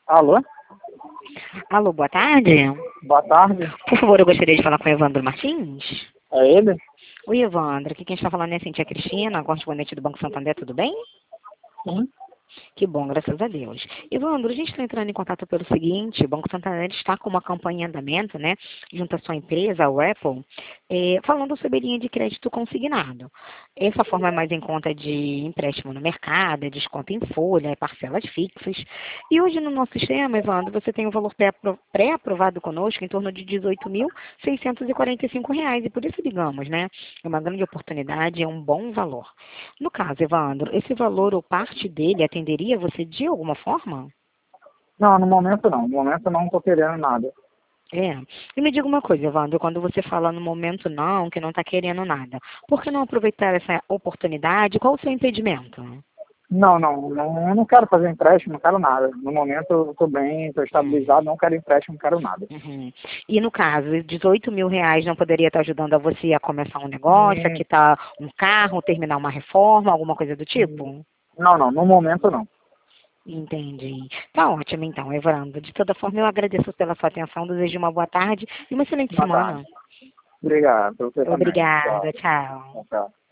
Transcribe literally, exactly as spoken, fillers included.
Alô? Alô, boa tarde. Boa tarde. Por favor, eu gostaria de falar com o Evandro Martins. É ele? Oi, Evandro. Aqui quem está falando é a Cintia Cristina, correspondente do Banco Santander, tudo bem? Sim. Que bom, graças a Deus. Evandro, a gente está entrando em contato pelo seguinte, o Banco Santander está com uma campanha em andamento, né, junto à sua empresa, a Apple, é, falando sobre linha de crédito consignado. Essa forma é mais em conta de empréstimo no mercado, é desconto em folha, é parcelas fixas. E hoje no nosso sistema, Evandro, você tem um valor pré-apro- pré-aprovado conosco em torno de dezoito mil seiscentos e quarenta e cinco reais. E por isso, digamos, né, é uma grande oportunidade, é um bom valor. No caso, Evandro, esse valor ou parte dele atenderia você de alguma forma? Não, no momento não. No momento não estou querendo nada. É. E me diga uma coisa, Evandro, quando você fala no momento não, que não está querendo nada, por que não aproveitar essa oportunidade? Qual o seu impedimento? Não, não, não, eu não quero fazer empréstimo, não quero nada. No momento eu estou bem, estou Hum, estabilizado, não quero empréstimo, não quero nada. uhum. E no caso, dezoito mil reais não poderia estar ajudando a você a começar um negócio, a Hum, quitar um carro, terminar uma reforma, alguma coisa do hum, tipo? Não, não, no momento não. Entendi. Tá ótimo então, Evandro. De toda forma, eu agradeço pela sua atenção, desejo uma boa tarde e uma excelente Boa tarde. semana. Obrigado, você também. Obrigada, Tchau. tchau. Tchau.